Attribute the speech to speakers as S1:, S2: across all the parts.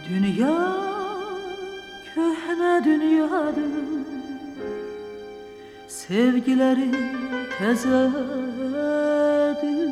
S1: Dünya köhne dünyadır, sevgileri tezedir.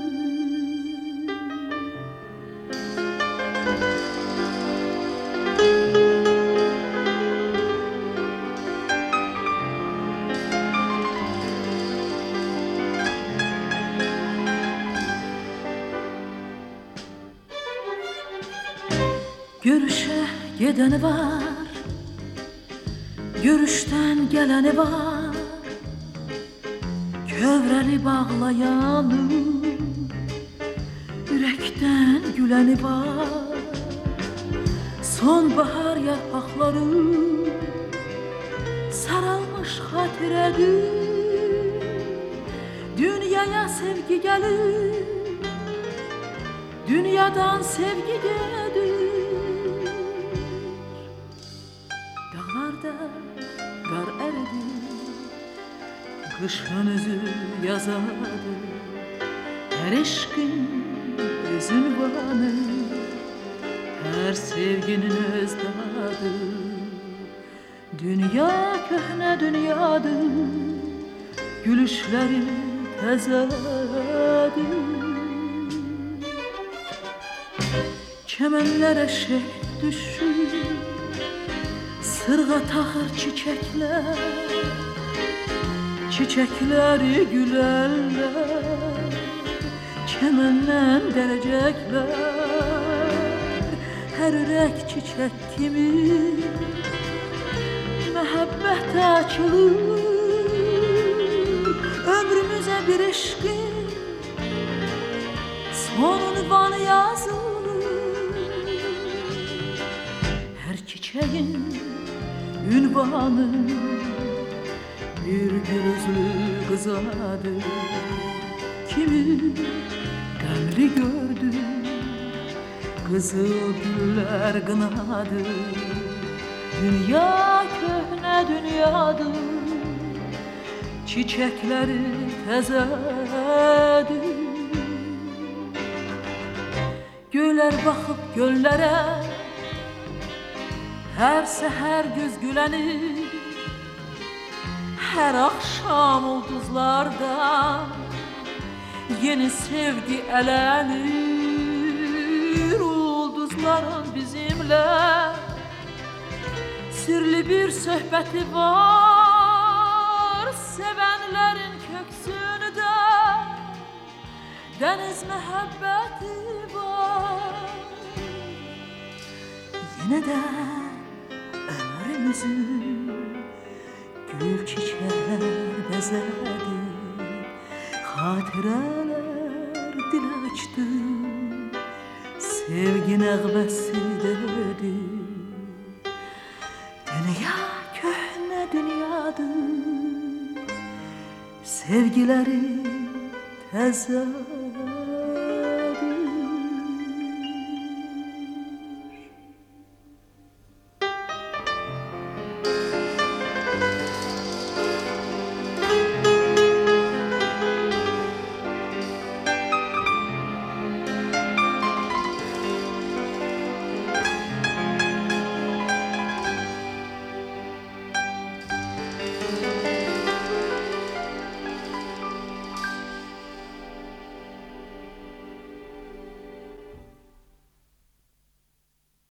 S1: Görüşe gideni var, görüşten geleni var, kövreli bağlayanı, yürekten güleni var. Sonbahar yarpaqları saralmış xatirədir. Dünyaya sevgi gelir, dünyadan sevgi gelir. Dağlarda qar əridi, qışın üzü yazadı. Hər eşqin öz ünvanı, hər sevginin öz dadı. Dünya köhnə dünyadır, gülüşləri təzədir. Çəmənlərə şeh düşür, sırğa taxır çiçəklər, çiçəkləri gülərlər, çəməndən dərəcəklər. Hər ürək çiçək kimi məhəbbət açılır. Ömrümüzə bir eşqin son ünvanı yazılır. Hər çiçəyin ünvanı bir gözlü qızadır. Kimi qəmli gördü, qızıl güller qınadı. Dünya köhnə dünyadır, çiçəkləri təzədir. Göylər baxıb göllərə, hər səhər güz gülənir. Hər axşam ulduzlarda yeni sevgi ələnir. Ulduzların bizimlə sirli bir söhbəti var. Sevənlərin köksündə dəniz məhəbbəti var. Yenə də ömrümüzü gül çiçəklər bəzədi. Xatirələr dil açdı, sevgi nəğməsi dedi. Dünya köhnə dünyadır, sevgiləri təzə